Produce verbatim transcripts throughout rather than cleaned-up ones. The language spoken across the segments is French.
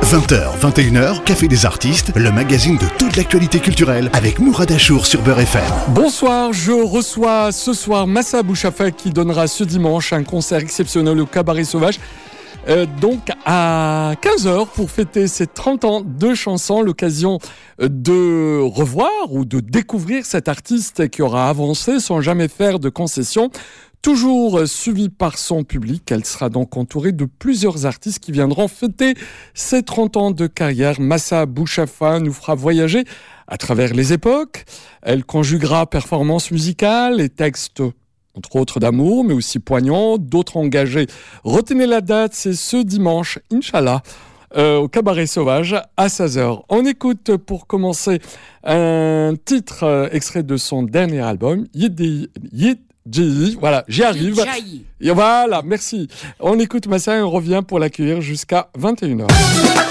vingt heures, vingt et une heures, Café des artistes, le magazine de toute l'actualité culturelle avec Mourad Achour sur Beurre F M. Bonsoir, je reçois ce soir Massa Bouchafa qui donnera ce dimanche un concert exceptionnel au Cabaret Sauvage. Euh, donc à quinze heures pour fêter ses trente ans de chansons, l'occasion de revoir ou de découvrir cet artiste qui aura avancé sans jamais faire de concessions. Toujours suivie par son public, elle sera donc entourée de plusieurs artistes qui viendront fêter ses trente ans de carrière. Massa Bouchafa nous fera voyager à travers les époques. Elle conjuguera performances musicales et textes, entre autres d'amour, mais aussi poignants, d'autres engagés. Retenez la date, c'est ce dimanche, Inch'Allah, euh, au Cabaret Sauvage, à seize heures. On écoute pour commencer un titre euh, extrait de son dernier album, Yidi Yid. J I, voilà, j'y arrive. Et voilà, merci. On écoute Massa et on revient pour l'accueillir jusqu'à vingt et une heures.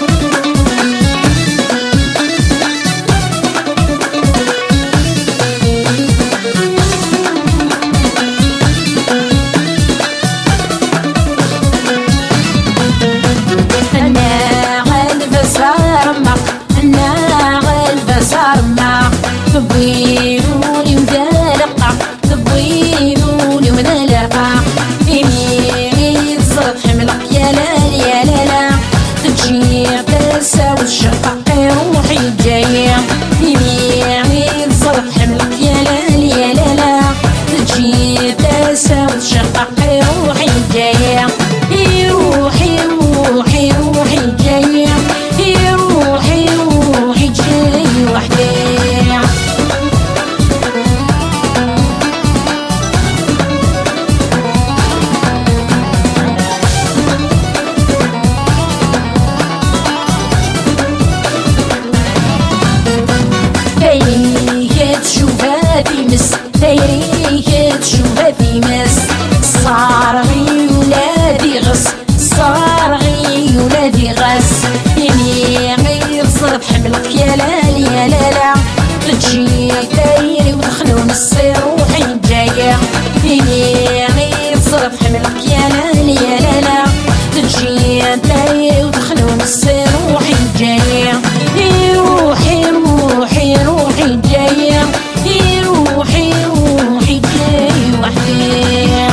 ساوي الشقاقي روحي جاية يميني تصرف حملك يا لال يا لالا تجي تساوي الشقاقي روحي جاية روحي روحي روحي جاية روحي روحي جاية وحدي دايريك تشوفها في مس صارغي ولادي غص صارغي ولادي غص يمي غير صرف حملك يا لال يا لالا تجي دايري ودخلون الصير روحي جاية يمي غير صرف حملك يا لال يا لالا تجي دايري ودخلون الصير روحي جاية روحي روحي روحي جاية روحي روحي جاي وحدي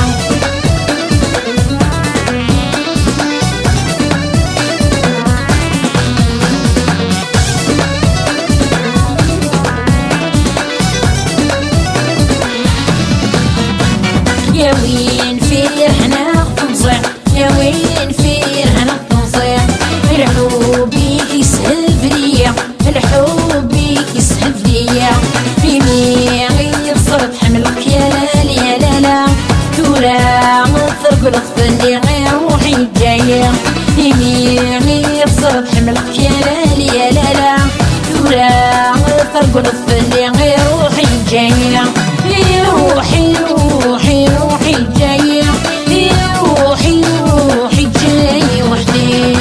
يا وين فيه هنا تنصيع يا وين فيه هنا تنصيع الحب يسهل فيا الحب يسهل فيا فيني غير صرت حملك يا لال يا لالا تورا مصر قلت لي غير روحي جاية فيني غير صرت حملك يا لال يا لالا تورا مصر قلت لي غير روحي جاية روحي روحي روحي جاية روحي روحي جاية وحدي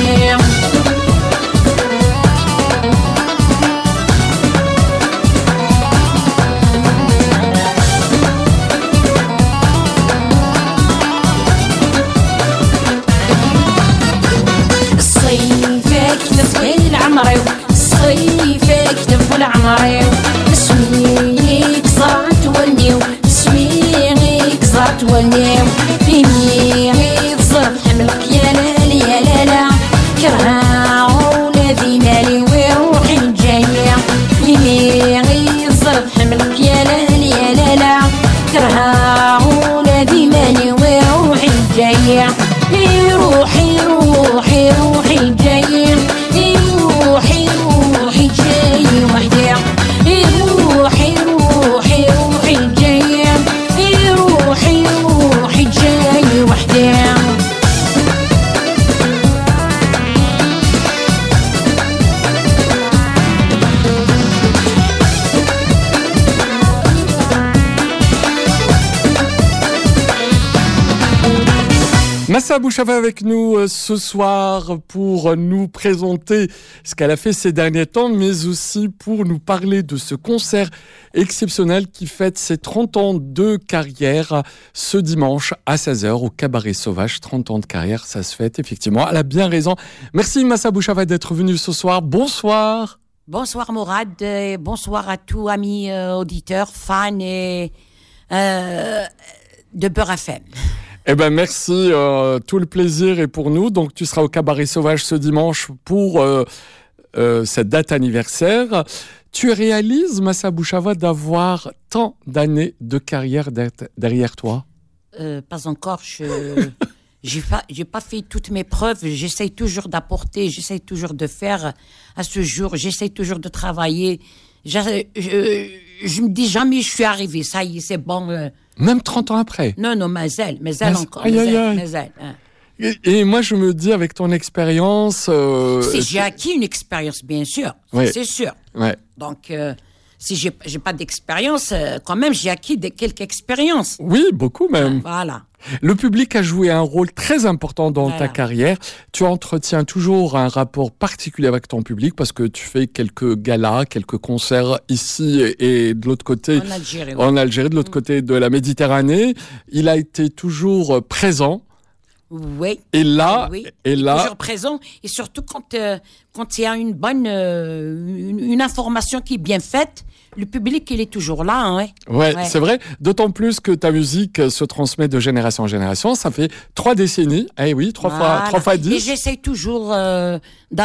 العمري صيفك تفول عمري سويك صارت ونيو سويك صارت ونيو فيني صرت حملك يا لال يا لالا كرها ولادي مالي وروحي جاية فيني صرت حملك يا لال يا لالا كرها ولادي مالي وروحي جاية روحي روحي روحي جاية روحي روحي جاي وحدي روحي روحي روحي جاي روحي روحي جاي وحدي Massa Bouchava avec nous euh, ce soir pour nous présenter ce qu'elle a fait ces derniers temps, mais aussi pour nous parler de ce concert exceptionnel qui fête ses trente ans de carrière ce dimanche à seize heures au Cabaret Sauvage. trente ans de carrière, ça se fête effectivement. Elle a bien raison. Merci Massa Bouchava d'être venue ce soir. Bonsoir. Bonsoir Mourad, et bonsoir à tous amis euh, auditeurs, fans et, euh, de Beurre F M. Eh ben merci, euh, tout le plaisir est pour nous. Donc tu seras au Cabaret Sauvage ce dimanche pour euh, euh, cette date anniversaire. Tu réalises, Massa Bouchava, d'avoir tant d'années de carrière derrière toi? euh, Pas encore, je j'ai pas, j'ai pas fait toutes mes preuves. J'essaye toujours d'apporter, j'essaye toujours de faire à ce jour. J'essaye toujours de travailler. Je, je, je me dis jamais je suis arrivé, ça y est, c'est bon. Euh, Même trente ans après? Non, non, mais elle, mais elle mais encore. Aïe, mais aïe, elle, aïe. mais elle, hein. Et, et moi, je me dis, avec ton expérience... Euh, Si j'ai acquis une expérience, bien sûr, Oui. c'est sûr. Ouais. Donc, euh, si j'ai, j'ai pas d'expérience, euh, quand même, j'ai acquis des, quelques expériences. Oui, beaucoup même. Voilà. Le public a joué un rôle très important dans Voilà. ta carrière. Tu entretiens toujours un rapport particulier avec ton public parce que tu fais quelques galas, quelques concerts ici et, et de l'autre côté, En Algérie, oui. en Algérie, de l'autre côté de la Méditerranée. Il a été toujours présent. Oui. Et là, oui. et Il est là, toujours présent. Et surtout quand, euh, quand il y a une bonne, euh, une, une information qui est bien faite, le public, il est toujours là, hein, ouais. ouais, Ouais. c'est vrai. D'autant plus que ta musique se transmet de génération en génération. Ça fait trois décennies. Eh oui, trois Voilà. fois, trois fois Et dix. j'essaie toujours euh,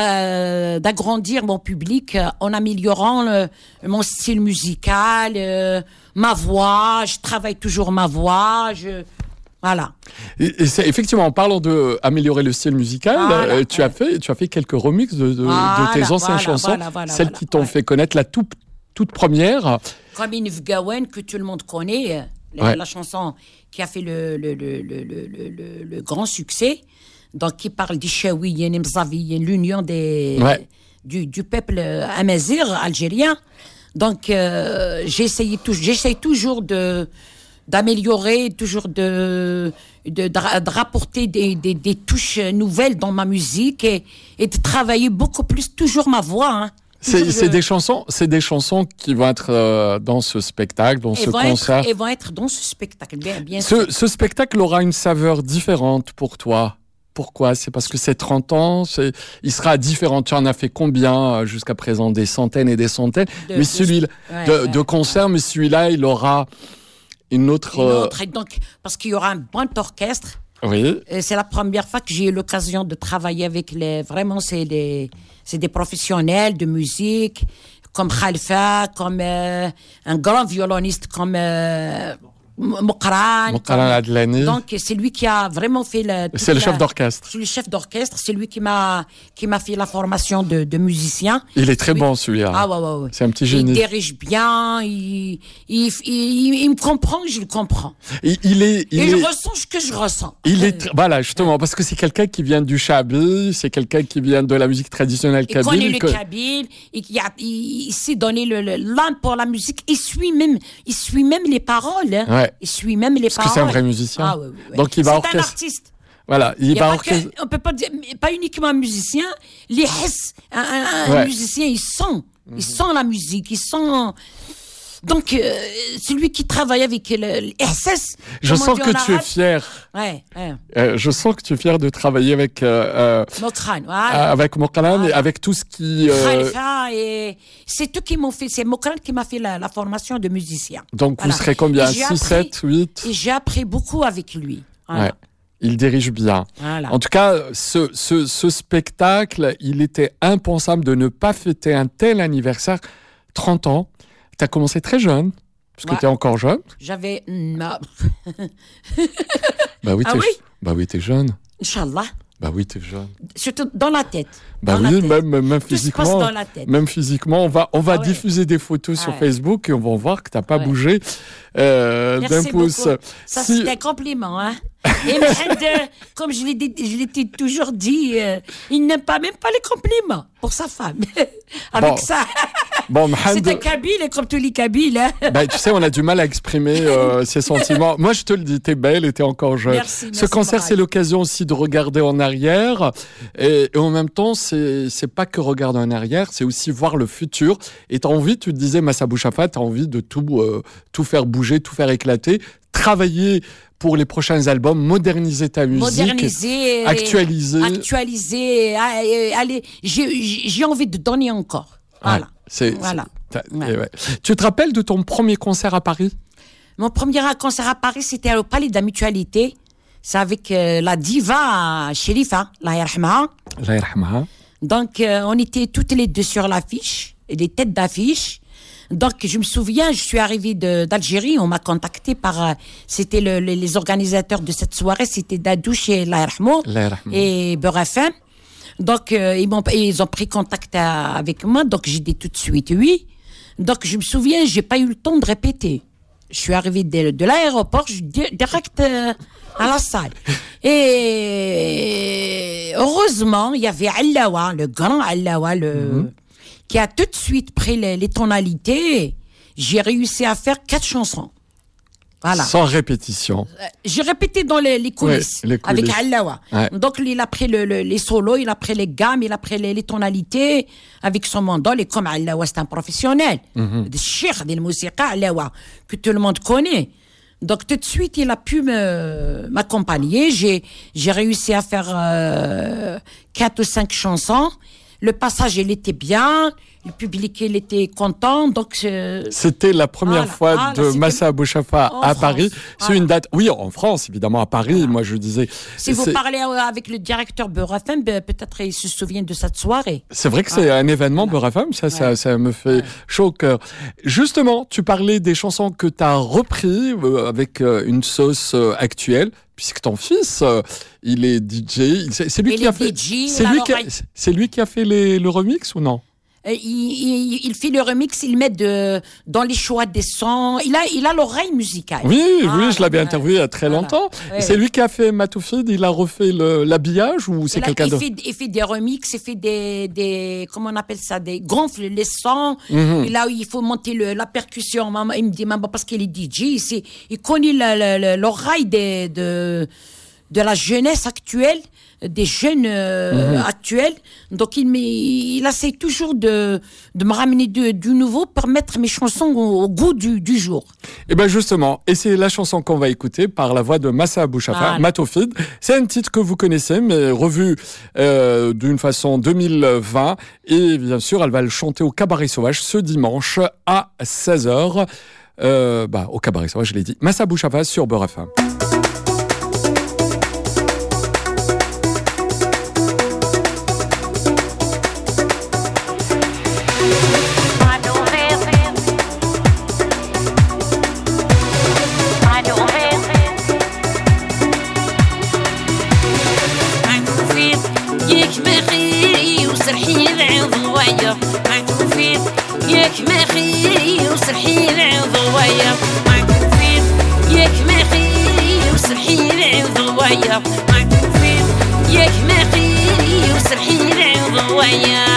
d'a- d'agrandir mon public euh, en améliorant le- mon style musical, euh, ma voix. Je travaille toujours ma voix. Je... Voilà. Et, et c'est, effectivement, en parlant de améliorer le style musical, Voilà, euh, tu ouais. as fait, tu as fait quelques remixes de, de, Voilà, de tes anciennes voilà, chansons, voilà, voilà, celles voilà, qui t'ont ouais. fait connaître la toute, toute première. Comme Inif Gawen, que tout le monde connaît, euh, la, Ouais. la chanson qui a fait le, le, le, le, le, le, le- le grand succès, donc qui parle d'Ishawiyen et Mzaviyen, l'union des, Ouais. du, du peuple euh, amazigh algérien. Donc, euh, j'ai essayé tou- j'essaye toujours de d'améliorer, toujours de, de, de, ra- de rapporter des, des, des touches nouvelles dans ma musique et, et de travailler beaucoup plus, toujours ma voix. Hein. C'est, Toujours, c'est euh, des chansons, c'est des chansons qui vont être euh, dans ce spectacle, dans et ce vont concert. être, et vont être dans ce spectacle, bien, bien sûr. Ce, ce spectacle aura une saveur différente pour toi. Pourquoi? C'est parce que c'est trente ans, c'est, il sera différent. Tu en as fait combien euh, jusqu'à présent? Des centaines et des centaines. De- mais de- celui ouais, de, ouais, de concerts, mais celui-là, il aura une autre. Une euh, autre, et donc, parce qu'il y aura un bon orchestre. Oui. Et c'est la première fois que j'ai eu l'occasion de travailler avec les. Vraiment, c'est des, c'est des professionnels de musique, comme Khalifa, comme euh, un grand violoniste comme euh, Moukran. Moukran comme- Adlani. Donc, c'est lui qui a vraiment fait le. toute C'est le la- chef d'orchestre. C'est le chef d'orchestre, c'est lui qui m'a, qui m'a fait la formation de, de musicien. Il est très Oui. bon celui-là. Ah ouais, ouais, ouais. C'est un petit Il génie. dirige bien, il, il, il, il, il me comprend, je le comprends. Il, il est, il Et est, je ressens ce que je ressens. il Euh, est, tr- voilà justement parce que c'est quelqu'un qui vient du Chabi, c'est quelqu'un qui vient de la musique traditionnelle Il connaît kabyle. le que- kabyle, et il, a- il, il sait donner le, le- l'âme pour la musique. Il suit même, il suit même les paroles. Hein. Ouais. Il suit même les Parce paroles. que c'est un vrai musicien. Ah, oui, oui, oui. Donc il va c'est un orchestrer. artiste. Voilà, il Il y a va pas orchestrer. que- on peut pas dire, mais pas uniquement un musicien. Les hess, un, un- un Ouais. musicien, il sent, il sent la musique, il sent. Donc, euh, celui qui travaille avec le, le S S. Je comment on sens dit que en tu es arabe? fier. Ouais, ouais. Euh, je sens que tu es fier de travailler avec euh, euh, Mokran, voilà. avec Moukran et Voilà. avec tout ce qui. euh, Khalifa et c'est eux qui m'ont fait, c'est Mokran qui m'a fait la, la formation de musicien. donc Voilà. vous serez combien? Et j'ai six, appris- sept, huit. Et j'ai appris beaucoup avec lui. Voilà. Ouais. Il dirige bien. Voilà. En tout cas, ce, ce, ce spectacle, il était impensable de ne pas fêter un tel anniversaire. trente ans. Tu as commencé très jeune, parce que Ouais. tu es encore jeune. J'avais. mm, ah, Bah oui, Ah t'es, oui bah oui, t'es jeune. Inch'Allah. Bah oui, t'es jeune. Surtout dans la tête. Bah Dans la oui, tête. même, même Tout se passe physiquement. dans la tête. Même physiquement, on va, on va Ah ouais. diffuser des photos Ah sur ouais. Facebook et on va voir que t'as pas Ouais. bougé euh, d'un Merci pouce. beaucoup. Ça, Si- c'est un compliment. Hein. Et Mohamed, euh, comme je l'ai dit- je l'ai dit- toujours dit, euh, il n'aime pas même pas les compliments pour sa femme. Avec Bon. ça, Bon, c'est un Mohamed, Kabyle, et comme tous les Kabyles. Hein. bah, tu sais, on a du mal à exprimer euh, ses sentiments. Moi, je te le dis, t'es belle et t'es encore jeune. Merci, Ce merci, concert, Brahim. c'est l'occasion aussi de regarder en arrière. Et, et en même temps, c'est c'est pas que regarder en arrière, c'est aussi voir le futur. Et t'as envie, tu te disais, Massa Bouchafa, t'as envie de tout, euh, tout faire bouger, tout faire éclater, travailler pour les prochains albums, moderniser ta musique. Moderniser, actualiser. actualiser. ah, euh, Allez, j'ai j'ai envie de donner encore. Voilà. Ouais, c'est, Voilà. c'est- t'as- Ouais. et ouais. Tu te rappelles de ton premier concert à Paris? Mon premier concert à Paris, c'était au Palais de la Mutualité. C'est avec euh, la diva Sherifa, la yarhamaha. Allah yarhamaha. Donc, euh, on était toutes les deux sur l'affiche, les têtes d'affiche. Donc, je me souviens, je suis arrivée de- d'Algérie, on m'a contacté par... euh, c'était le- le- les organisateurs de cette soirée, c'était Dadouche et la yarhamou Allah yarhamaha. et Beurre F M. Donc, euh, ils, m'ont, ils ont pris contact à- avec moi, donc j'ai dit tout de suite oui. Donc, je me souviens, j'ai pas eu le temps de répéter. Je suis arrivée de, de l'aéroport, je di- direct euh, à la salle. Et heureusement, il y avait Allawa, le grand Allawa, le, qui a tout de suite pris les, les tonalités. J'ai réussi à faire quatre chansons. Voilà. Sans répétition. J'ai répété dans les, les coulisses, Ouais, les coulisses. avec Allawa. Ouais. Donc, il a pris le, le- les solos, il a pris les gammes, il a pris les, les tonalités avec son mandol. Et comme Allawa, c'est un professionnel, Mhm. de cheikh de musique, Allawa, que tout le monde connaît. Donc, tout de suite, il a pu me, m'accompagner. J'ai, j'ai réussi à faire euh, quatre ou cinq chansons. Le passage, il était bien. Le public, il était content. Donc, euh, C'était la première Voilà, fois voilà, de c'était Massa Bouchafa en à France, Paris. C'est voilà. une date, oui, en France, évidemment, à Paris. Moi, je disais. si vous c'est- parlez euh, avec le directeur Beurre F M, ben, peut-être il se souvient de cette soirée. C'est vrai que c'est un événement, Beurre F M, ça, ça, ça me fait chaud au cœur. Justement, tu parlais des chansons que tu as repris euh, avec euh, une sauce euh, actuelle, puisque ton fils, euh, il est D J. Il- C'est c'est lui Il qui a est fait. D J, C'est il a lui qui a, l'oreille. c'est lui qui a fait les- le remix ou non? Euh, il, il, il fait le remix, il met de, dans les choix des sons. Il a, il a l'oreille musicale. Oui, Ah, oui, je l'avais ouais. interviewé il y a très Voilà. longtemps. Ouais. C'est lui qui a fait Matoufid, il a refait le- l'habillage ou c'est Il, a- quelqu'un il d'autre? fait, il fait des remixes, il fait des, des, comment on appelle ça, des gonfle les sons. Mhm. Et là où il faut monter le, la percussion, maman, il me dit, maman, parce qu'il est D J, c'est- il connaît la- la- la- l'oreille des, de, de la jeunesse actuelle, des jeunes euh, Mhm. actuels. Donc il, me- il essaie toujours de, de me ramener de- du nouveau pour mettre mes chansons au, au goût du, du jour. Et bien justement, et c'est la chanson qu'on va écouter par la voix de Massa Bouchafa, Voilà. Matoufid. C'est un titre que vous connaissez, mais revu euh, d'une façon deux mille vingt. Et bien sûr, elle va le chanter au Cabaret Sauvage ce dimanche à seize heures. Euh, bah, au Cabaret Sauvage, je l'ai dit. Massa Bouchafa sur Beurre F M. ياك ما خيري وسرحي العوض ضوايا ما توفيق ياك ما خيري وسرحي العوض ضوايا ما توفيق ياك ما خيري وسرحي العوض ضوايا ما توفيق ياك ما خيري وسرحي العوض ضوايا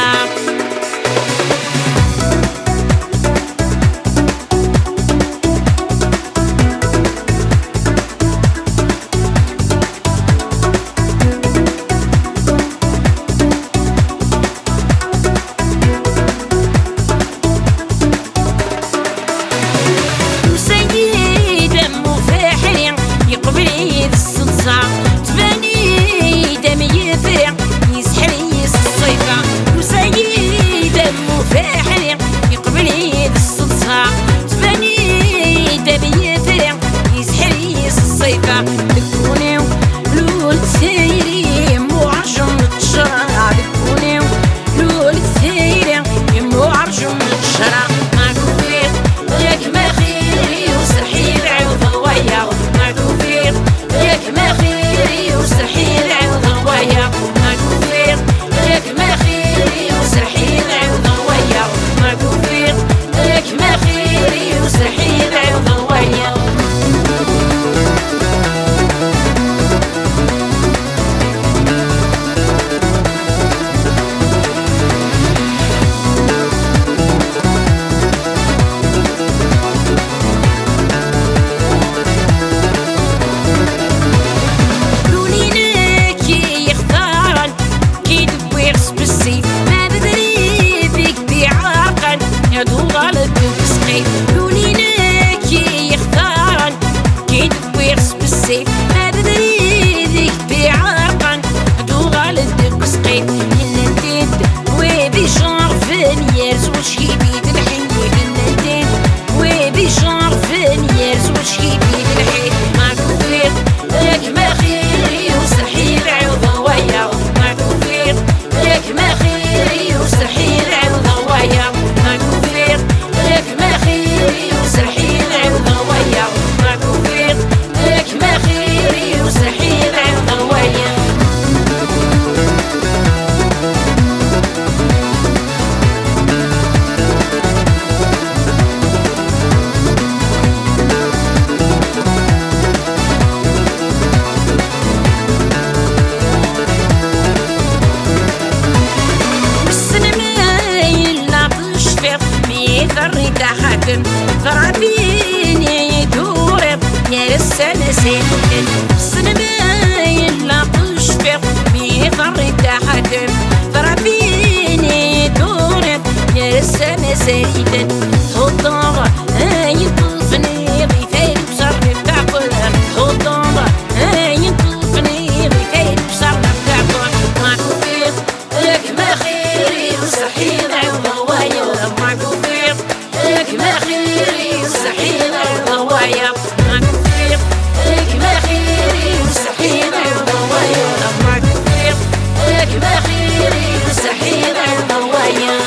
وسيد دمو فاحر يقبل يد الصدصة تباني دم يفرع يسحر سنة سنة السنة يلا تشفق بيفرق حكم فربيني دورك يا السنة سيدا خطوة يطوفني غيثين بصرف تعقل خطوة يطوفني غيثين بصرف تعقل معكو فيق لك ما خيري وصحيح وضوايا معكو فيق لك ما خيري وصحيح وضوايا معكو فيق لك ما خيري وصحيح وضوايا معكو فيق لك ما خيري وصحيح وضوايا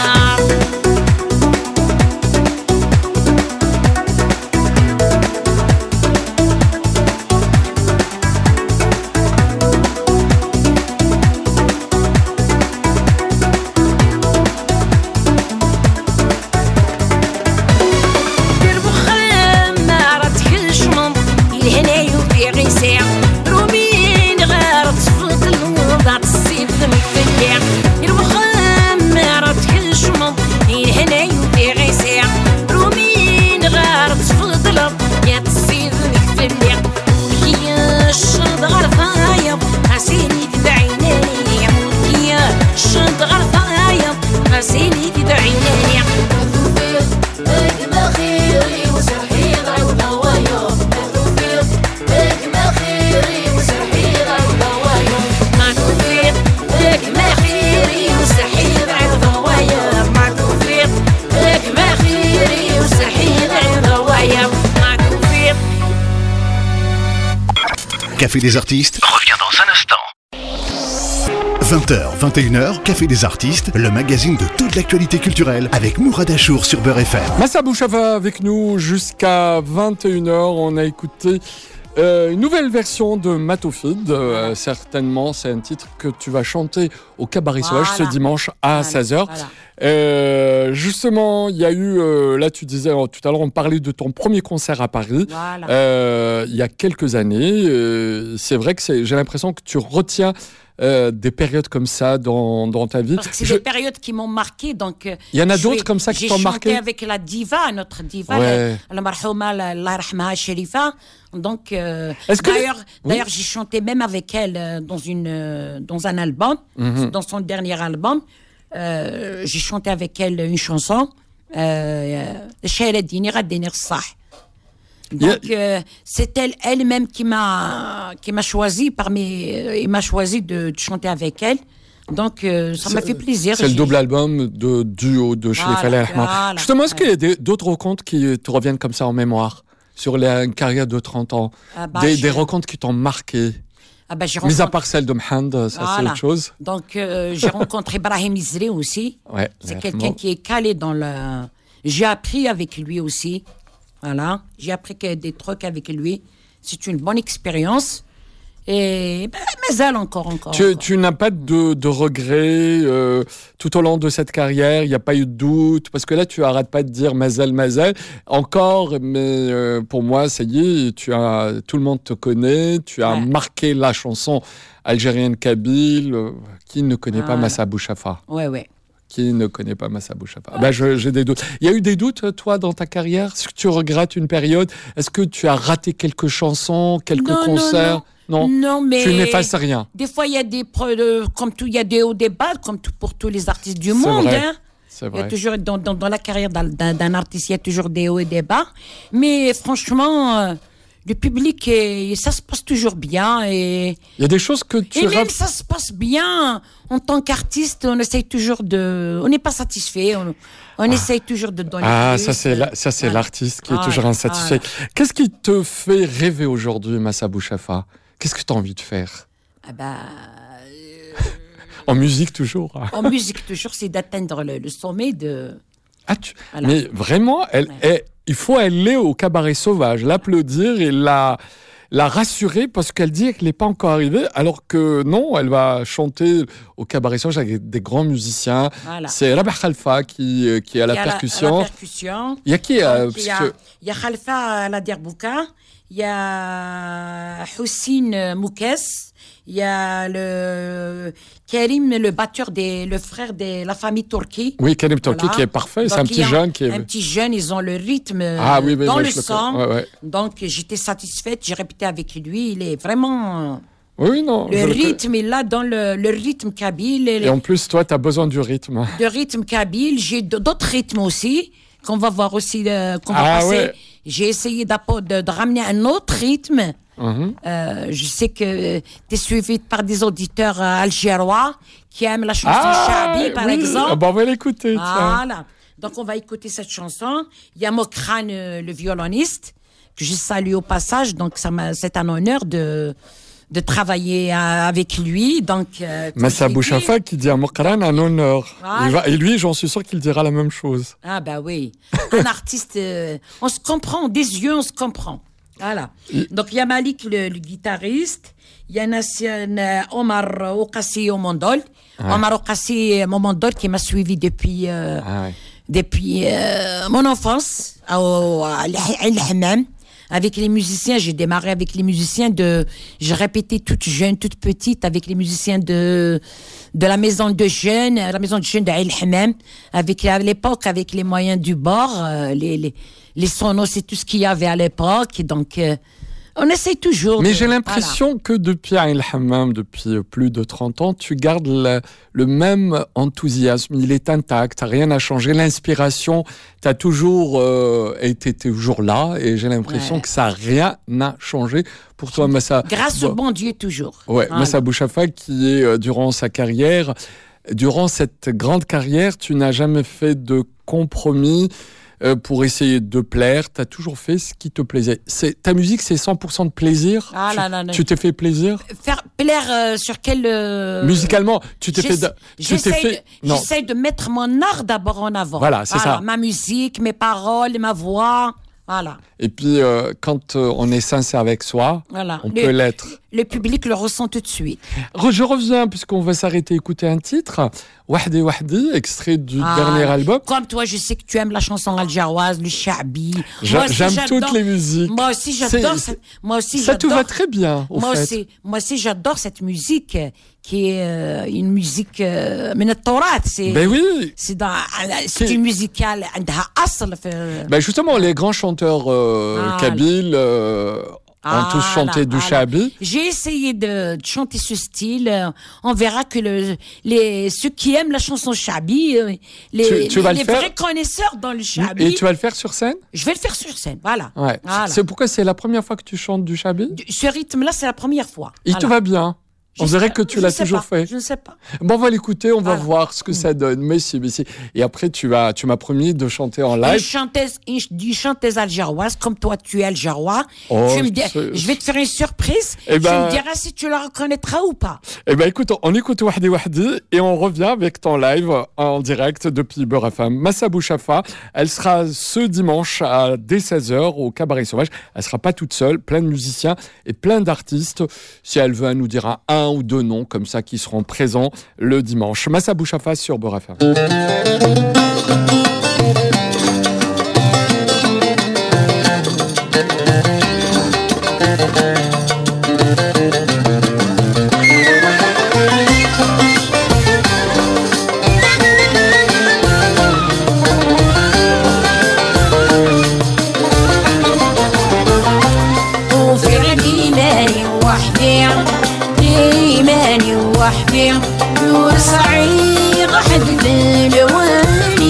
Café des artistes revient dans un instant. vingt heures, vingt et une heures, Café des artistes, le magazine de toute l'actualité culturelle avec Mourad Achour sur Beurre F M. Massa Bouchafa avec nous jusqu'à vingt et une heures. On a écouté euh, une nouvelle version de Matofid. Euh, certainement, c'est un titre que tu vas chanter au Cabaret Sauvage Voilà. ce dimanche à Voilà. seize heures. Voilà. Euh, justement, il y a eu, euh, là tu disais euh, tout à l'heure, on parlait de ton premier concert à Paris. Voilà. Euh, il y a quelques années. Euh, c'est vrai que c'est, j'ai l'impression que tu retiens euh, des périodes comme ça dans, dans ta vie. Parce que c'est Je- des périodes qui m'ont marqué. Donc, euh, Il y en a je d'autres vais- comme ça qui j'ai t'ont chanté marqué avec la diva, notre diva, Ouais. la, la marhouma, la, la rahmaha Sherifa. Donc, euh, Est-ce que- d'ailleurs, Oui. d'ailleurs, j'ai chanté même avec elle euh, dans, une, euh, dans un album, Mhm. dans son dernier album. Euh, j'ai chanté avec elle une chanson. Chahela Dini Radini Rsah. Donc, euh, c'est elle, elle-même qui m'a, qui m'a choisi parmi, euh, il m'a choisi de, de chanter avec elle. Donc, euh, ça m'a C'est- fait plaisir. C'est le J'ai- double album de duo de chez Voilà, les Falais Rahman. voilà, Justement, est-ce ouais. qu'il y a des- d'autres rencontres qui te reviennent comme ça en mémoire sur la une carrière de trente ans? Ah bah, des, je- des rencontres qui t'ont marqué, Ah bah, j'ai mis à rencontré- part celle de Mhand, ça c'est Voilà. autre chose. Donc, euh, j'ai rencontré Brahim Izri aussi. Ouais, C'est ouais, quelqu'un bon. qui est calé dans le. J'ai appris avec lui aussi. Voilà. J'ai appris que des trucs avec lui. C'est une bonne expérience. Et ben, mais elle encore, encore. Tu, encore. tu n'as pas de, de regrets euh, tout au long de cette carrière, il n'y a pas eu de doute, parce que là tu arrêtes pas de dire Mazel, Mazel, encore, mais euh, pour moi, ça y est, tu as, tout le monde te connaît, tu as Ouais. marqué la chanson algérienne kabyle, euh, qui ne connaît pas Voilà. Massa Bouchafa? Ouais, ouais. Qui ne connaît pas Massa Bouchafa? Ah ben, je- j'ai des doutes. Il y a eu des doutes, toi, dans ta carrière? Est-ce que tu regrettes une période? Est-ce que tu as raté quelques chansons, quelques Non, non, concerts? non. Non, mais. Tu n'effaces rien. Des fois, il y a des. pro- de- Comme tout, il y a des hauts, des bas, comme tout, pour tous les artistes du C'est monde. vrai. Hein. C'est Il y a vrai. toujours, dans, dans, dans la carrière d'un, d'un- d'un artiste, il y a toujours des hauts et des bas. Mais franchement, euh, le public, est- ça se passe toujours bien. Et, Il y a des choses que tu et même rap- ça se passe bien. En tant qu'artiste, on essaye toujours de. On n'est pas satisfait. On, on essaye toujours de donner. Ah, plus. ça c'est la- ça c'est Voilà. l'artiste qui est Voilà, toujours insatisfait. Qu'est-ce qui te fait rêver aujourd'hui, Massa Bouchafa? Qu'est-ce que tu as envie de faire? Ah bah, En musique toujours. hein. en musique, toujours, c'est d'atteindre le, le sommet de. Ah, tu- Voilà. Mais vraiment, elle Ouais. est- il faut aller au Cabaret Sauvage, l'applaudir et la, la rassurer parce qu'elle dit qu'elle n'est pas encore arrivée, alors que non, elle va chanter au Cabaret Sauvage avec des grands musiciens. Voilà. C'est Rabah Khalfa qui, euh, qui est à la Il y a percussion. La, percussion. Il y a qui euh, Donc, il, y parce a, que- il y a Khalfa à la Derbouka, il y a Houssine Moukès, Il y a le Karim, le batteur des, le frère de la famille Turki. Oui, Karim Turki Voilà. qui est parfait. Donc, C'est un il y petit a jeune qui est. Un petit jeune, ils ont le rythme Ah oui, oui, dans oui, le je le sang. connais. Ouais, ouais. Donc j'étais satisfaite, j'ai répété avec lui. Il est vraiment. Oui, oui, non. Le je le connais. rythme est là dans le, le rythme kabyle. Et en plus, toi, tu as besoin du rythme. De rythme kabyle. J'ai d- d'autres rythmes aussi, qu'on va voir aussi, euh, qu'on va Ah, passer. ouais. J'ai essayé d'appo- de, de ramener un autre rythme. Mhm. Euh, je sais que tu es suivi par des auditeurs euh, algérois qui aiment la chanson Ah, Chabi, par oui. exemple. Ah, bon, on va l'écouter. tiens. Voilà. Donc, on va écouter cette chanson. Il y a Mokran, euh, le violoniste, que je salue au passage. Donc, ça m'a, c'est un honneur de, de travailler euh, avec lui. Donc, euh, comme Massa je l'ai dit- Bouchafa qui dit à Mokran un honneur. Voilà. Il va- et lui, j'en suis sûr qu'il dira la même chose. Ah, bah oui. Un artiste, euh, on se comprend, des yeux, on se comprend. Voilà. Donc, il y a Malik, le, le guitariste. Il y a Nassian euh, Omar Okassi au Mondol. Omar Okassi, mon Mondol, qui m'a suivi depuis, euh, Ah ouais. depuis euh, mon enfance, au, à El Hammam. Avec les musiciens, j'ai démarré avec les musiciens de, j'ai répété toute jeune, toute petite, avec les musiciens de, de la maison de jeunes, la maison de jeunes de El Hammam, avec, à l'époque, avec les moyens du bord, euh, les, les, les sonos, c'est tout ce qu'il y avait à l'époque, donc, euh, on essaie toujours. Mais de- j'ai l'impression que depuis El Hammam, depuis plus de trente ans, tu gardes le, le même enthousiasme. Il est intact, rien n'a changé. L'inspiration, tu as toujours euh, été toujours là et j'ai l'impression Ouais. que ça rien n'a changé pour toi, Massa. Voilà. Grâce Bon, au bon Dieu, toujours. Ouais, Voilà. Massa Bouchafa qui est euh, durant sa carrière, durant cette grande carrière, tu n'as jamais fait de compromis euh, pour essayer de plaire. Tu as toujours fait ce qui te plaisait. C'est, ta musique, c'est cent pour cent de plaisir. Ah tu, là là là. tu t'es fait plaisir Faire plaire euh, sur quel... euh, musicalement. Tu t'es fait. J'essa- de- tu t'es J'essaie fait. de, Non. j'essaie de mettre mon art d'abord en avant. Voilà, c'est ça. Ma musique, mes paroles, ma voix. Voilà. Et puis euh, quand euh, on est sincère avec soi, Voilà. on Le- peut l'être. Le public le ressent tout de suite. Re- Je reviens puisqu'on va s'arrêter écouter un titre. Wahdi Wahdi, extrait du Ah, dernier album. Comme toi, je sais que tu aimes la chanson algéroise, le chabi. J'a- Moi aussi, J'aime j'adore- toutes les musiques. Moi aussi, j'adore. C'est- cette- Moi aussi, Ça te j'adore. va très bien, au Moi fait. aussi, moi aussi, j'adore cette musique euh, qui est euh, une musique euh, من التراث. C'est Ben oui. c'est dans c'est Qui- une musicale عندها أصل في- Ben justement, les grands chanteurs euh, Ah, kabyles euh, ont tous Ah, chanté là, du ah, là. chabi. J'ai essayé de, de chanter ce style. euh, On verra que le, les, ceux qui aiment la chanson chabi, euh, les, Tu- tu vas les, le les faire vrais connaisseurs dans le Et chabi, tu vas le faire sur scène? je vais le faire sur scène. Voilà. Ouais. Voilà. C'est pourquoi c'est la première fois que tu chantes du chabi? Du- Ce rythme-là, c'est la première fois. Il te Voilà. va bien. On Je dirait sais- que tu je l'as sais toujours pas, fait. Je ne sais pas. Bon, on va l'écouter, on va Voilà. voir ce que ça donne. Mais si, mais si. Et après, tu as, tu m'as promis de chanter en Une live. chanteuse, une, une chanteuse algéroise, comme toi, tu es algérois. Oh, tu me dis- c'est- je vais te faire une surprise. Eh Tu ben- me diras si tu la reconnaîtras ou pas. Eh ben, écoute, on écoute Wahdi Wahdi et on revient avec ton live en direct depuis Beurre F M. Massa Bouchafa, elle sera ce dimanche à dès seize heures au Cabaret Sauvage. Elle sera pas toute seule, plein de musiciens et plein d'artistes. Si elle veut, elle nous dira un ou deux noms comme ça qui seront présents le dimanche. Massa Bouchafa sur Beurre F M. وفي إيماني وحدي إيماني وحدي نور صعيغ حد بالواني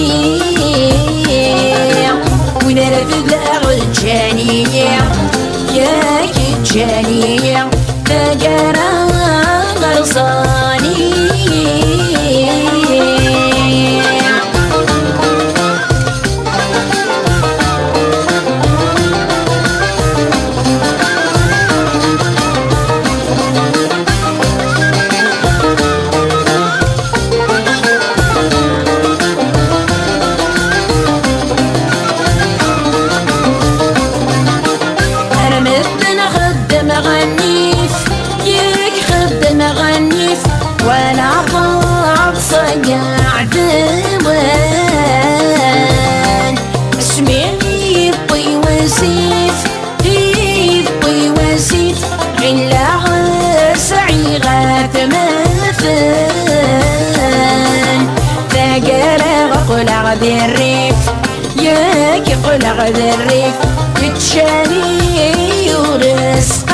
يقلع ذي الريف ياك يقلع ذي الريف يتشاني ورزق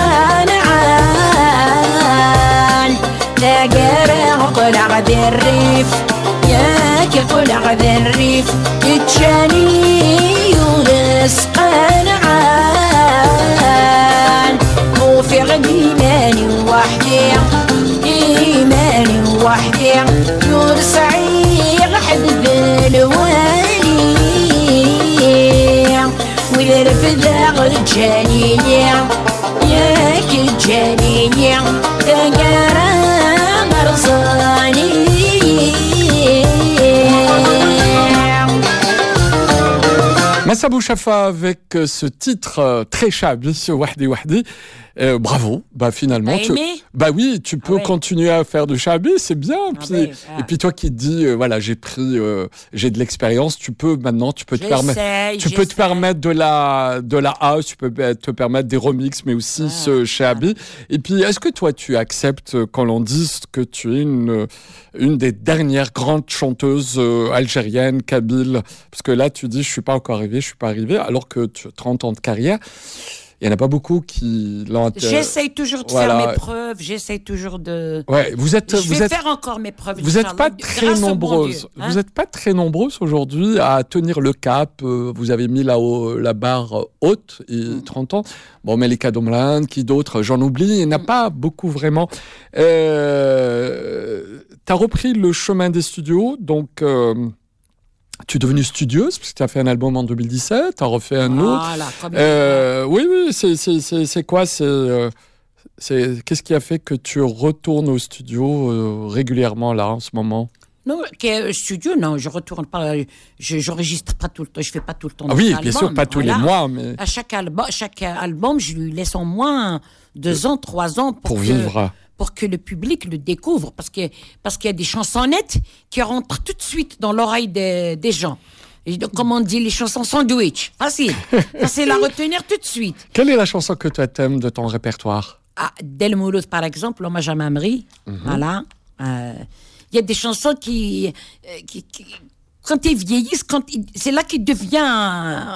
نعان تقرا قلع ذي الريف ياك يقلع ذي الريف يتشاني ورزق نعان مو في غد إيماني وحدي إيماني وحدي نور سعيد حد بالوالي وإذا رفض الجانية ياك الجانية تقرا مرصاني Massa Bouchafa avec ce titre euh, très chabi, ce Wahdi Wahdi. Euh, bravo, bah finalement. T'as Tu, aimé bah oui, tu peux Ah ouais. continuer à faire du chabi, c'est bien. Ah Puis- ouais, ah. Et puis toi qui te dis, euh, voilà, j'ai pris, euh, j'ai de l'expérience, tu peux maintenant, tu peux te permettre. J'essaye, Tu peux te j'essaye. permettre de la, de la house, tu peux te permettre des remixes, mais aussi Ah, ce shabi. Et puis, est-ce que toi, tu acceptes euh, quand l'on dise que tu es une, euh, une des dernières grandes chanteuses euh, algériennes, kabyles? Parce que là, tu dis, je suis pas encore arrivé, je suis pas arrivé, alors que tu as trente ans de carrière. Il y en a pas beaucoup qui l'ont. euh, J'essaye toujours de voilà. faire mes preuves, j'essaye toujours de... Ouais, vous êtes, Je vous vais êtes, faire encore mes preuves. vous êtes Inch'Allah, pas très grâce au bon nombreuses. Dieu, hein. Vous êtes pas très nombreuses aujourd'hui à tenir le cap. Euh, Vous avez mis la, la barre haute et Mm. trente ans. Bon, Melika Domlan, qui d'autres? J'en oublie. Il n'y en a Mm. pas beaucoup vraiment. Euh, T'as repris le chemin des studios, donc. Euh, tu es devenue studieuse parce que tu as fait un album en deux mille dix-sept, tu as refait un autre. Voilà, comme Euh, oui, oui, c'est, c'est, c'est, c'est quoi c'est, euh, c'est, qu'est-ce qui a fait que tu retournes au studio euh, régulièrement là en ce moment? Non, que, studio, non, je retourne pas, je j'enregistre pas tout le temps, je fais pas tout le temps. Ah oui, des bien albums, sûr, pas tous voilà. les mois, mais À chaque album, chaque album, je lui laisse en moins deux ans, trois ans pour, pour que, vivre. pour que le public le découvre, parce que parce qu'il y a des chansons nettes qui rentrent tout de suite dans l'oreille des, des gens. Et donc, comme on dit, les chansons sandwich, facile, facile à retenir tout de suite. Quelle est la chanson que toi t'aimes de ton répertoire? Ah, Del Mouloud, par exemple, Hommage à Mamri, voilà. Euh, Il y a des chansons qui, euh, qui, qui quand ils vieillissent, quand ils- c'est là qu'il devient, euh,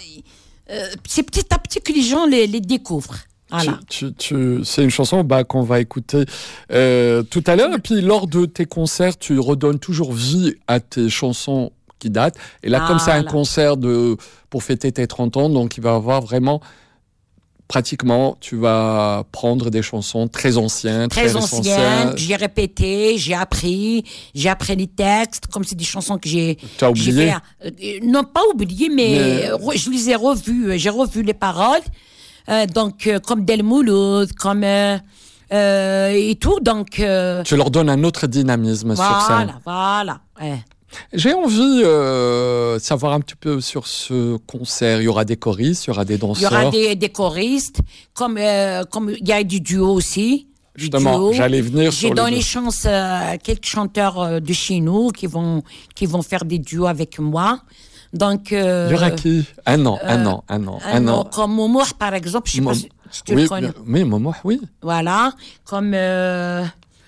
euh, c'est petit à petit que les gens les, les découvrent. Voilà. Tu, tu, tu- c'est une chanson bah, qu'on va écouter euh, tout à l'heure. Et puis, lors de tes concerts, tu redonnes toujours vie à tes chansons qui datent. Et là, comme c'est un Voilà. concert de, pour fêter tes trente ans, donc il va y avoir vraiment... Pratiquement, tu vas prendre des chansons très anciennes, très, Très anciennes. ancienne, j'ai répété, j'ai appris, j'ai appris les textes, comme c'est des chansons que j'ai, Tu as j'ai oublié? fait, euh, non pas oublié, mais, Mais- euh, re- je les ai revus, euh, j'ai revu les paroles, euh, donc euh, comme Del Mouloud, comme euh, euh, et tout, donc euh, Tu leur donnes un autre dynamisme sur scène. voilà, voilà. Ouais. J'ai envie euh, de savoir un petit peu sur ce concert. Il y aura des choristes, il y aura des Il y danseurs. aura des, des choristes, comme euh, comme il y a du duo aussi. du Justement, duo. j'allais venir J'ai sur le donné duo. chance euh, à quelques chanteurs euh, de chez nous qui vont qui vont faire des duos avec moi. Donc euh, Il y aura qui? Un an, un euh, an, un an, un un nom an. comme Momo, par exemple, je sais Mom- pas si si tu Oui, le connais. bien- oui, Momo, oui. Voilà, comme euh,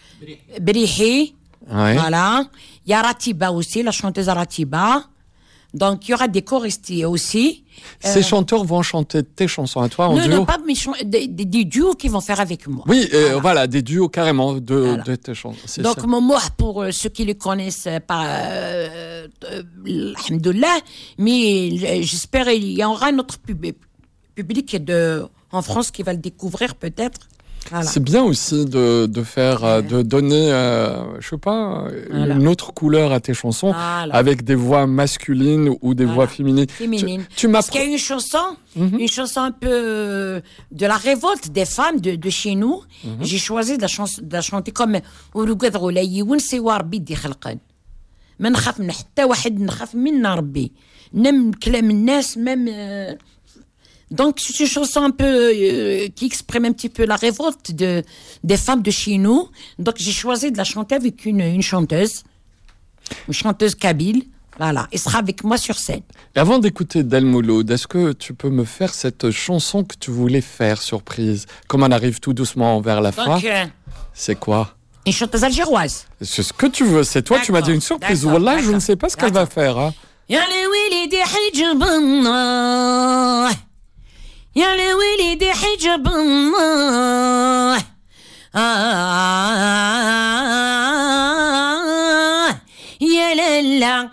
Brihi, Ouais. voilà. Il y a Ratiba aussi, la chanteuse Ratiba. Donc il y aura des choristes aussi. Ces Euh, chanteurs vont chanter tes chansons à toi en non, duo? non, pas mes chan- des, des, des duos qu'ils vont faire avec moi. Oui, euh, Voilà. voilà, des duos carrément de, Voilà. de tes chansons. C'est Donc, ça. Momo, pour euh, ceux qui le connaissent euh, pas, euh, euh, alhamdoulilah, mais euh, j'espère qu'il y aura notre pub- public de, en France qui va le découvrir peut-être. Voilà. C'est bien aussi de, de faire, euh, de donner, euh, je sais pas, Voilà. une autre couleur à tes chansons Voilà. avec des voix masculines ou des Voilà. voix féminines. Féminine. Tu, tu m'as Parce qu'il y a une chanson, une chanson un peu euh, de la révolte des femmes de, de chez nous. J'ai choisi de la, chans- de la chanter comme ولقد غلاي ونسي وربي يدي خلقن ما نخاف من حتى واحد نخاف منا ربي نم كلام الناس même euh, donc c'est une chanson un peu euh, qui exprime un petit peu la révolte de des femmes de chez nous. Donc j'ai choisi de la chanter avec une une chanteuse, une chanteuse kabyle. Voilà, elle sera avec moi sur scène. Et avant d'écouter Del Mouloud, est-ce que tu peux me faire cette chanson que tu voulais faire, surprise? Comme on arrive tout doucement vers la fin, Donc, euh, c'est quoi? Une chanteuse algéroise. C'est ce que tu veux. C'est toi, tu m'as dit une surprise. D'accord, Wallah, je d'accord, ne sais pas ce qu'elle va faire. Hein. يا لويلي حجب الله يا لويلي حجب الله آه يا لالا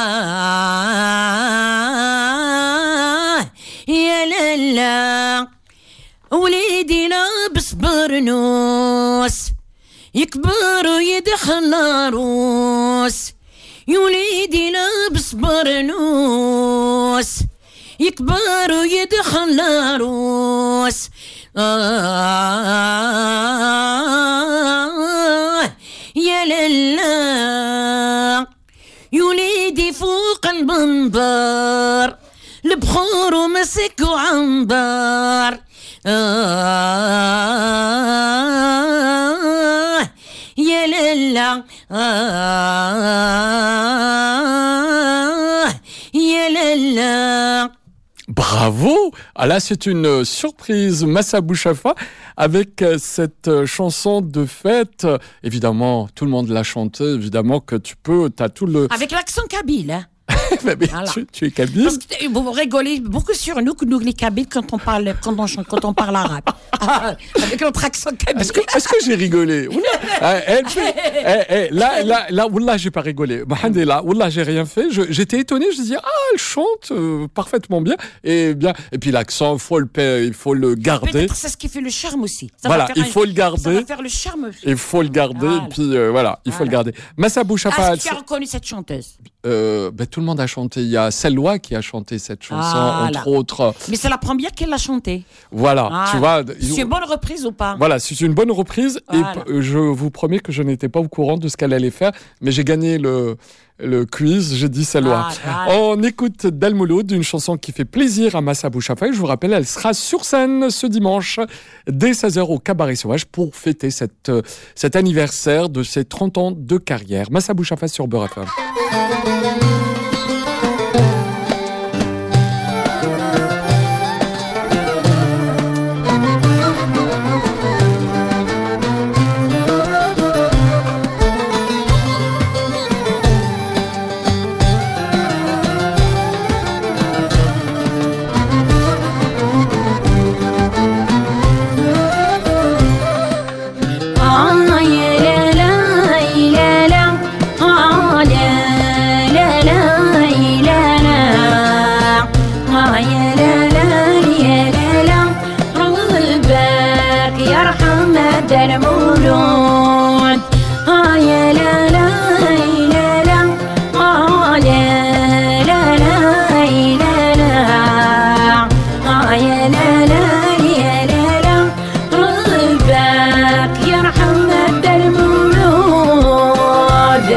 آه يا لالا وليدي لابس برنوس يكبر ويدخل روس يوليدي لابس برنوس يكبر ويدخل روس آه يا لالا يوليدي فوق المنبر البخور ومسك وعنبر آه يا لالا آه يا لالا. Bravo! Ah là, c'est une surprise, Massa Bouchafa, avec cette chanson de fête. Évidemment, tout le monde l'a chantée. Évidemment que tu peux, tu as tout le... Avec l'accent kabyle, hein. mais mais Voilà. tu, tu es kabyle. Parce que vous rigolez beaucoup sur nous, que nous les Kabyles, quand on parle, quand on, chante- quand on parle arabe. Ah, avec notre accent kabyle. Est-ce que, est-ce que j'ai rigolé? Oula, eh, elle fait, eh, eh, là, là, là, Wallah, j'ai pas rigolé. Alhamdoulilah, Wallah, j'ai rien fait. Je- j'étais étonné. Je disais, ah, elle chante euh, parfaitement bien. Et bien, et puis l'accent, il faut le, pa- il faut le garder. Peut-être c'est ce qui fait le charme aussi. Ça Voilà, va faire il un- faut le Ça garder. va faire le charme aussi. Il faut le garder. Voilà. Et puis euh, voilà, il faut le Voilà. garder. Massa Bouchafa, Ah, est-ce que tu as reconnu cette chanteuse? euh, ben, tout le monde a chanté. Il y a Selwa qui a chanté cette chanson, Ah, entre là. autres. Mais c'est la première qu'elle a chantée. Voilà, Ah, tu vois. C'est une bonne reprise ou pas? Voilà, c'est une bonne reprise. Voilà. Et p- je vous promets que je n'étais pas au courant de ce qu'elle allait faire, mais j'ai gagné le, le quiz. J'ai dit Selwa. Ah, voilà. On écoute Del Mouloud, une chanson qui fait plaisir à Massa Bouchafa. Et je vous rappelle, elle sera sur scène ce dimanche dès seize heures au Cabaret Sauvage pour fêter cette, euh, cet anniversaire de ses trente ans de carrière. Massa Bouchafa sur Beurre F M. آه يا لا لا لا لا آه لا لا لا لا لا آه يا لا لا يا لا لا ربك يرحم المولود آه يا لا لا لا لا آه لا لا لا لا لا آه يا لا لا يا لا لا ربك يرحم المولود.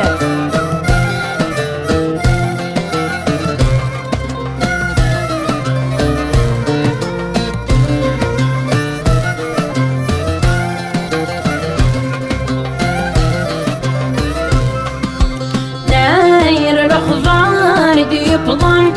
داير الأخضر ديبضن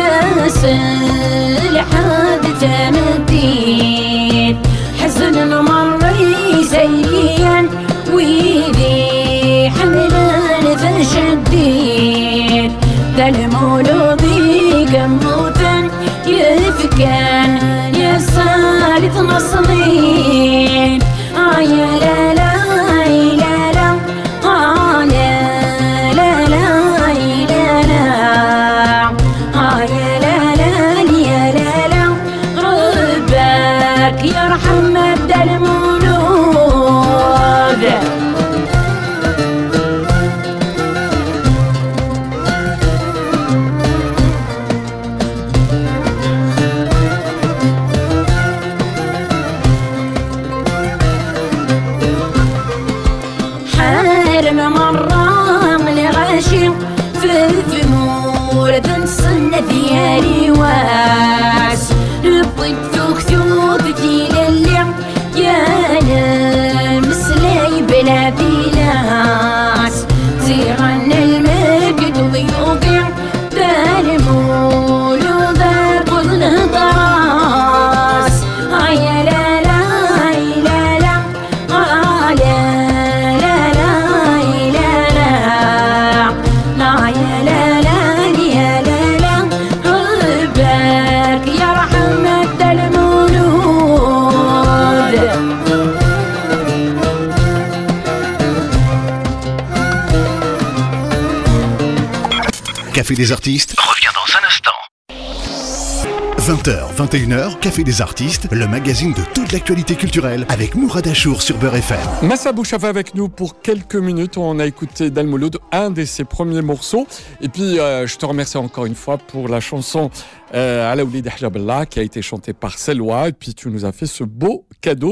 ياسل حد تمدين حزن المر يزين ويدي حمل فشدين ذا المولود يقموتن يفكان يا صالح نصلين آه يا لا لا لا لا آه لا لا لا لا لا آه يا لا لا يا لا لا ربك يرحم المولود. يا لا لا يا لا لا ربك يا رحمة المولود. Café des artistes revient dans un instant. vingt heures, vingt et une heures, Café des artistes, le magazine de toute l'actualité culturelle avec Mourad Achour sur Beurre F M. Massa Bouchafa avec nous pour quelques minutes. On a écouté Dal Mouloud, un de ses premiers morceaux. Et puis, euh, je te remercie encore une fois pour la chanson euh, Ala Oulid Hjaballah qui a été chantée par Selwa. Et puis, tu nous as fait ce beau cadeau.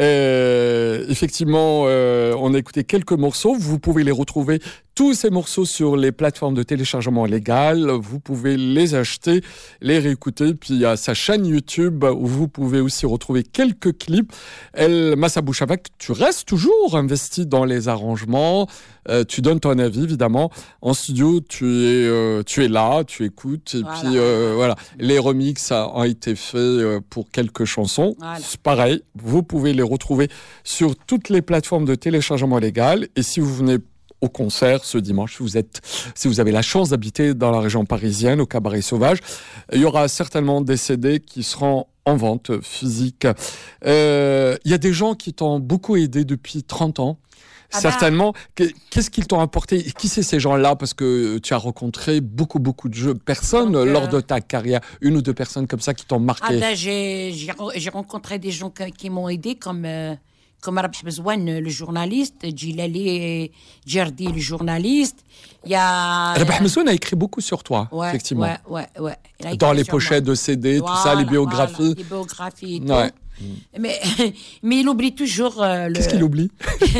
Euh, effectivement, euh, on a écouté quelques morceaux. Vous pouvez les retrouver, tous ces morceaux, sur les plateformes de téléchargement légales. Vous pouvez les acheter, les réécouter. Puis, il y a sa chaîne YouTube où vous pouvez aussi retrouver quelques clips. Elle, Massa Bouchafa, tu restes toujours investi dans les arrangements. Euh, tu donnes ton avis, évidemment. En studio, tu es, euh, tu es là, tu écoutes. Et Voilà. puis, euh, voilà. Les remixes ont été faits euh, pour quelques chansons. Voilà. C'est pareil. Vous pouvez les retrouver sur toutes les plateformes de téléchargement légal. Et si vous venez au concert ce dimanche, si vous êtes, si vous avez la chance d'habiter dans la région parisienne, au Cabaret Sauvage, il y aura certainement des C D qui seront en vente physique. Euh, il y a des gens qui t'ont beaucoup aidé depuis trente ans. Ah bah. Certainement. Que- Qu'est-ce qu'ils t'ont apporté? Qui c'est ces gens-là? Parce que tu as rencontré beaucoup, beaucoup de jeux- personnes Donc, euh, lors de ta carrière. Une ou deux personnes comme ça qui t'ont Ah marqué. ben, j'ai, j'ai, j'ai rencontré des gens qui, qui m'ont aidé, comme, euh, comme Rabih Bezouane, le journaliste, Djilali Djerdi, le journaliste. Il y a. Rabah Mezzoun a écrit beaucoup sur toi, Ouais, effectivement. ouais, ouais, ouais. Il a Dans écrit les sur moi. pochettes de C D, tout ça, Voilà, les biographies. voilà, les biographies et Ouais. tout. Mais, mais il oublie toujours euh, le, Qu'est-ce qu'il oublie?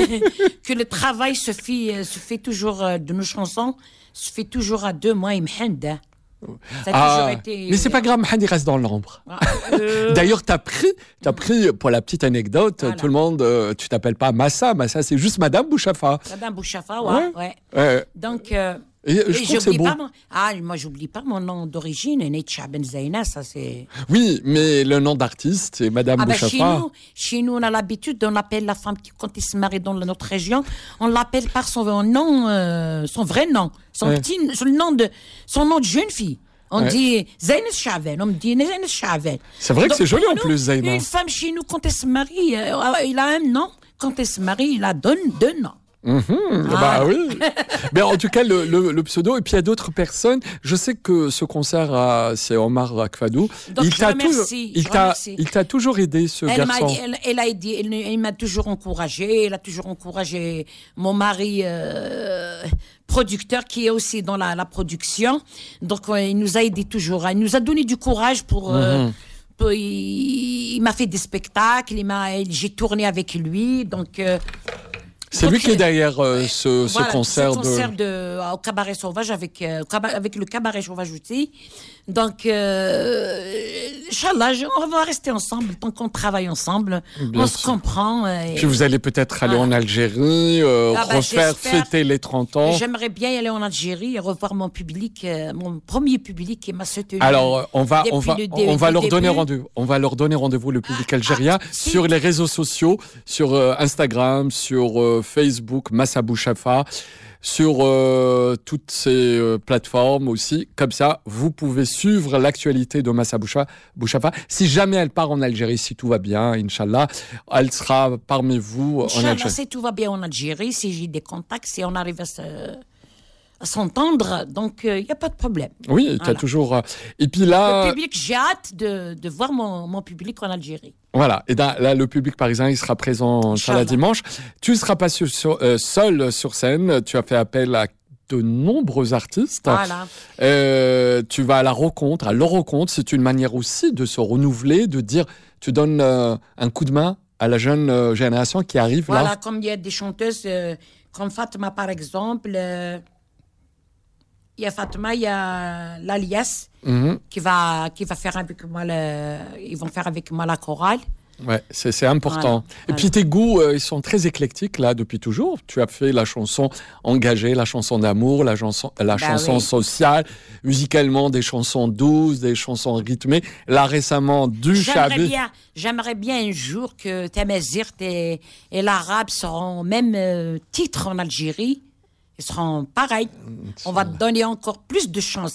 que le travail se fait, se fait toujours, euh, de nos chansons, se fait toujours à deux, moi et Mhenda. Ça a Ah, toujours été. mais c'est pas grave, Mahdi reste dans l'ombre. Ah, euh, D'ailleurs, t'as pris, t'as pris, pour la petite anecdote, Voilà. tout le monde, euh, tu t'appelles pas Massa, Massa, c'est juste Madame Bouchafa. Madame Bouchafa, ouais, Ouais. ouais. Euh, Donc, euh, et, et je trouve que c'est j'oublie beau. pas mon... Ah, moi, j'oublie pas mon nom d'origine, Neitcha Ben Zaina, ça c'est. Oui, mais le nom d'artiste, c'est Madame Ah ben Bouchafa. chez nous, chez nous, on a l'habitude, on appelle la femme qui, quand elle se marie dans notre région, on l'appelle par son nom, euh, son vrai nom, son Ouais. petit, son nom de, son nom de jeune fille. On Ouais. dit Zainab Chavel, on me dit Zainab Chavel. C'est vrai que Donc, c'est joli pour en nous, plus, Zaina. Une femme chez nous, quand elle se marie, euh, il a un nom. Quand elle se marie, il a deux, deux noms. Mhm, bah oui. Mais en tout cas, le, le, le pseudo. Et puis il y a d'autres personnes. Je sais que ce concert, à- c'est Omar Akfadou. Donc, il je t'a remercie, toujours, il je t'a, remercie. il t'a toujours aidé, ce Elle m'a, garçon. elle, elle a aidé, elle, elle m'a toujours encouragé, elle a toujours encouragé mon mari euh, producteur qui est aussi dans la, la production. Donc euh, il nous a aidé toujours, il nous a donné du courage pour. euh, Mhm. pour- il, il m'a fait des spectacles, il m'a, il- j'ai tourné avec lui, donc. euh, C'est donc, lui qui est euh, derrière euh, ce, ce voilà, concert ce concert de. de, au Cabaret Sauvage avec, euh, caba- avec le Cabaret Sauvage aussi. Donc, euh, Inch'Allah, je- on va rester ensemble tant qu'on travaille ensemble. Bien on sûr. se comprend. euh, et- Puis vous allez peut-être aller Ah. en Algérie, euh, Ah bah, refaire j'espère. fêter les trente ans. J'aimerais bien aller en Algérie et revoir mon public, euh, mon premier public qui m'a soutenu. Alors, euh, on va, on depuis va, le dé- on va du leur donner début. rendez-vous. On va leur donner rendez-vous, le public Ah, algérien, ah, si. sur les réseaux sociaux, sur euh, Instagram, sur euh, Facebook, Massa Bouchafa, sur euh, toutes ces euh, plateformes aussi. Comme ça, vous pouvez suivre l'actualité de Massa Boucha- Bouchafa. Si jamais elle part en Algérie, si tout va bien, Inch'Allah, elle sera parmi vous en Inch'Allah, Algérie. si tout va bien en Algérie, si j'ai des contacts, si on arrive à se- à s'entendre, donc il n'y a pas de problème. Oui, tu as Voilà. toujours. euh, Et puis là. Le public, j'ai hâte de, de voir mon, mon public en Algérie. Voilà, et là, là, le public parisien, il sera présent sur la Inch'Allah. dimanche. Tu ne seras pas sur- sur- euh, seul sur scène, tu as fait appel à de nombreux artistes. Voilà. Euh, tu vas à la rencontre, à leur rencontre, c'est une manière aussi de se renouveler, de dire, tu donnes euh, un coup de main à la jeune euh, génération qui arrive Voilà, là. comme il y a des chanteuses, euh, comme Fatma par exemple, euh, il y a Fatma, il y a l'Alias Mhm. qui va, qui va faire avec moi, le, ils vont faire avec moi la chorale. Ouais, c'est c'est important. Voilà, Et voilà. puis tes goûts, euh, ils sont très éclectiques là depuis toujours. Tu as fait la chanson engagée, la chanson d'amour, la chanson, la Bah chanson oui. sociale, musicalement des chansons douces, des chansons rythmées. Là récemment du J'aimerais Chabi. bien, j'aimerais bien un jour que Tamazirt et, et l'arabe seront au même euh, titre en Algérie. ils seront pareils. On va te donner encore plus de chance,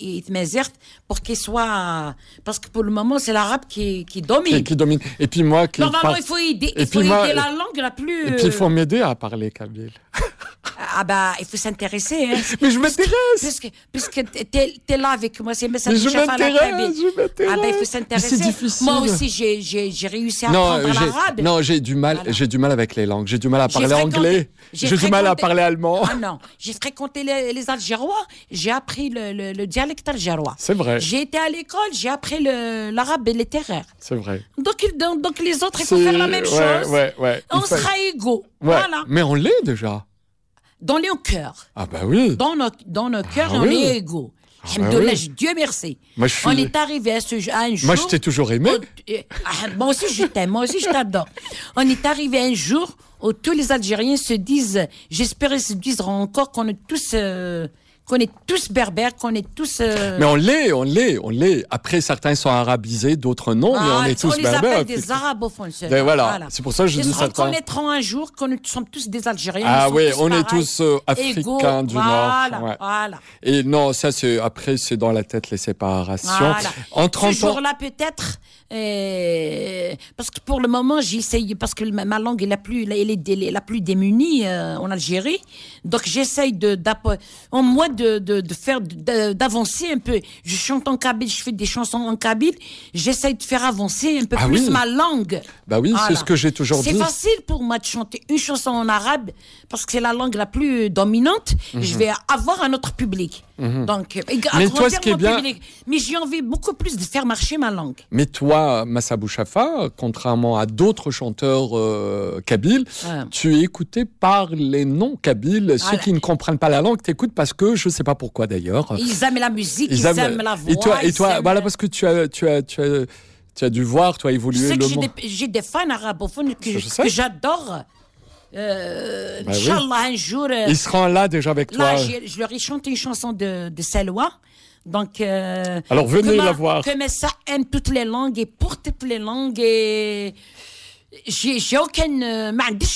pour qu'ils soient... Parce que pour le moment, c'est l'arabe qui, qui domine. Qui, qui domine. Et puis moi... Qui Normalement, par... il faut aider, et il faut aider moi... la langue la plus... Et puis il faut m'aider à parler kabyle. Ah bah, il faut s'intéresser. Hein. Mais je m'intéresse. Puisque, puisque t'es, t'es là avec moi, c'est Massa Bouchafa. Je m'intéresse, je m'intéresse. Ah bah, il faut s'intéresser. Mais c'est difficile. Moi aussi, j'ai, j'ai, j'ai réussi à non, apprendre j'ai, l'arabe. Non, j'ai du mal, voilà. j'ai du mal avec les langues. J'ai du mal à parler anglais. J'ai, j'ai du mal à parler allemand. Ah non, j'ai fréquenté les, les Algérois. J'ai appris le, le, le dialecte algérois. C'est vrai. J'ai été à l'école, j'ai appris le, l'arabe littéraire. C'est vrai. Donc, donc, donc les autres, il faut faire la même ouais, chose. Ouais, ouais. On faut... sera égaux. Ouais. Voilà. Mais on l'est déjà. Dans nos cœurs. Ah bah oui. Dans nos, dans nos cœurs, ah, on oui. est égaux. Ah bah oui. Dieu merci. Moi, je suis... On est arrivé à, ce, à un jour... Moi, je t'ai toujours aimé. Où, ah, moi aussi, je t'aime. Moi aussi, je t'adore. On est arrivé un jour où tous les Algériens se disent, j'espère qu'ils se disent encore qu'on est tous... Euh, qu'on est tous berbères, qu'on est tous... Euh... Mais on l'est, on l'est, on l'est. Après, certains sont arabisés, d'autres non, ah, mais on est tous on berbères. On les appelle des arabophones. Ben voilà. voilà, c'est pour ça que je Ils dis se certains. Ils reconnaîtront un jour que nous sommes tous des Algériens. Ah oui, on pareils, est tous euh, africains égaux, du voilà, Nord. Ouais. Voilà. Et non, ça, c'est après, c'est dans la tête, les séparations. Voilà. En trente Ce jour-là, peut-être, euh, parce que pour le moment, j'essaye, parce que ma, ma langue est la plus, elle est la plus démunie euh, en Algérie. Donc, j'essaye de, en moi de, de, de faire d'avancer un peu. Je chante en kabyle, je fais des chansons en kabyle. J'essaye de faire avancer un peu ah plus oui. ma langue. Bah oui, voilà. C'est ce que j'ai toujours c'est dit. C'est facile pour moi de chanter une chanson en arabe parce que c'est la langue la plus dominante. Mm-hmm. Je vais avoir un autre public. Mm-hmm. Donc, mais toi, ce qui est bien, public. Mais j'ai envie beaucoup plus de faire marcher ma langue. Mais toi, Massa Bouchafa, contrairement à d'autres chanteurs euh, kabyles, ah. tu es écouté par les non-kabyles, ah, ceux là. qui ne comprennent pas la langue, t'écoutent parce que je sais pas pourquoi d'ailleurs. Ils aiment la musique, ils, ils aiment, aiment la voix. Et toi, et toi, voilà, aiment... parce que tu as, tu as, tu as, tu as dû voir, toi, évoluer le monde. J'ai des, j'ai des fans arabophones que, je, que j'adore. Euh, bah Inch'Allah, oui. un jour. Ils seront là déjà avec là, toi. J'ai, je leur ai chanté une chanson de, de Salwa. Donc, euh, alors venez la voir. Comme ça aime toutes les langues et pour toutes les langues et j'ai, j'ai aucune, euh,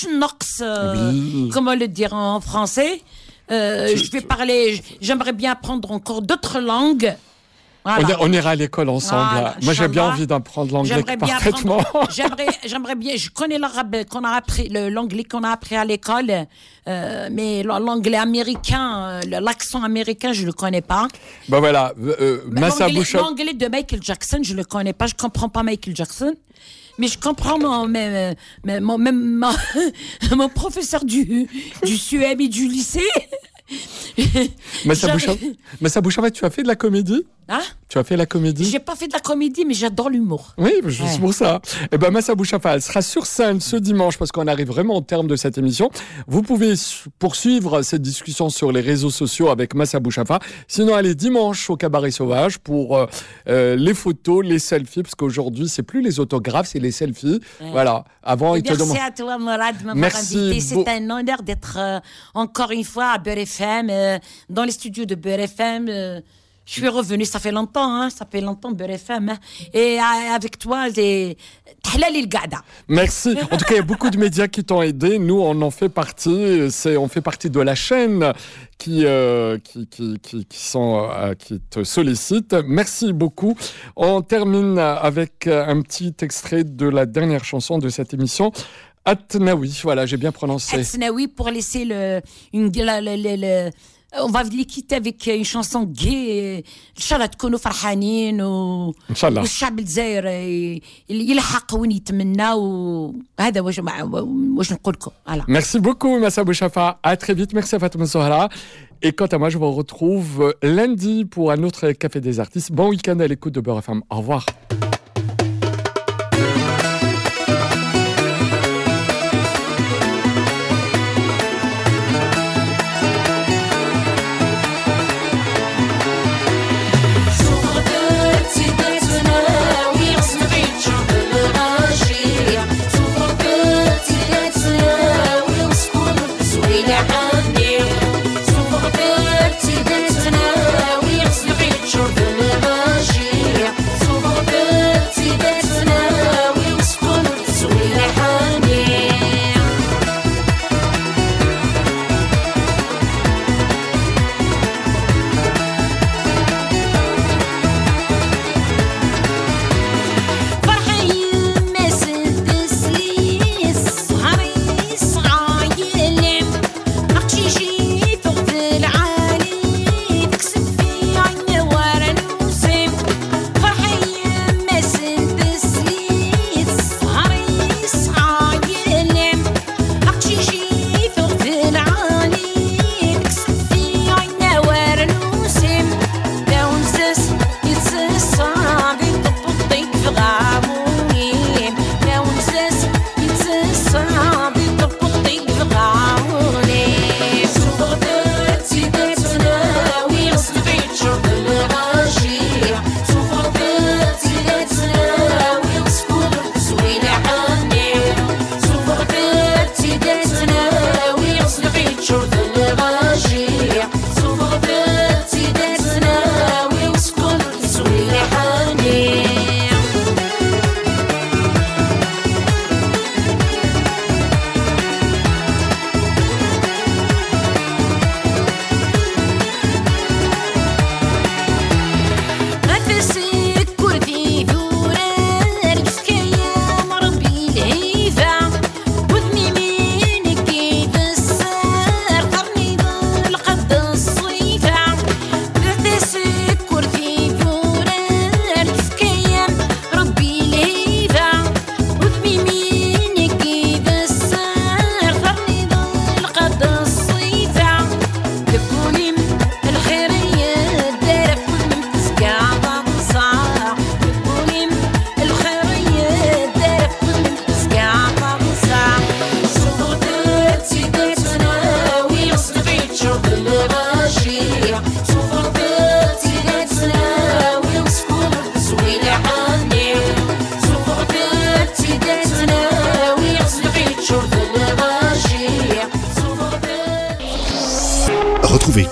oui. comment le dire en français. Euh, tu, je vais tu... parler, j'aimerais bien apprendre encore d'autres langues. Voilà. On, on ira à l'école ensemble. Voilà, Moi, j'ai bien envie d'apprendre l'anglais j'aimerais parfaitement. Apprendre, j'aimerais, j'aimerais bien. Je connais l'arabe qu'on a appris, le, l'anglais qu'on a appris à l'école, euh, mais l'anglais américain, l'accent américain, je le connais pas. Ben voilà, euh, Massa Bouchafa. L'anglais de Michael Jackson, je le connais pas. Je comprends pas Michael Jackson. Mais je comprends mon, même, mon, même, mon, mon professeur du, du C E M et du lycée. Massa Bouchafa, tu as fait de la comédie? Hein? Tu as fait la comédie? J'ai pas fait de la comédie, mais j'adore l'humour. Oui, c'est ouais. pour ça. Et ben, Massa Bouchafa, elle sera sur scène ce dimanche parce qu'on arrive vraiment au terme de cette émission. Vous pouvez poursuivre cette discussion sur les réseaux sociaux avec Massa Bouchafa. Sinon, elle est dimanche au Cabaret Sauvage pour euh, euh, les photos, les selfies, parce qu'aujourd'hui, c'est plus les autographes, c'est les selfies. Ouais. Voilà. Avant, il te demande. Merci à toi, Mourad, de m'avoir invité. C'est un honneur d'être euh, encore une fois à Beurre F M, euh, dans les studios de Beurre F M. Euh, Je suis revenue, ça fait longtemps, hein, ça fait longtemps, Beurre F M. Hein, et avec toi, c'est Tahlali l'Gada. Merci. En tout cas, il y a beaucoup de médias qui t'ont aidé. Nous, on en fait partie. C'est, on fait partie de la chaîne qui, euh, qui, qui, qui, qui, sont, euh, qui te sollicitent. Merci beaucoup. On termine avec un petit extrait de la dernière chanson de cette émission. Atnaoui, voilà, j'ai bien prononcé. Atnaoui pour laisser le, une, le, le, le, on va les quitter avec une chanson gay. Inch'Allah تكونوا فرحانين و والشعب الجزائري يلحق وين يتمنى وهذا واش واش نقول لكم. Voilà. Merci beaucoup Massa Bouchafa. À très vite. Merci à Fatouma Zahra. Et quant à moi, je vous retrouve lundi pour un autre Café des Artistes. Bon week-end à l'écoute de Beurre F M. Au revoir. Good.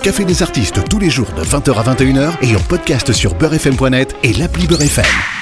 Café des artistes tous les jours de vingt heures à vingt et une heures et en podcast sur beurre f m point net et l'appli Beurre F M.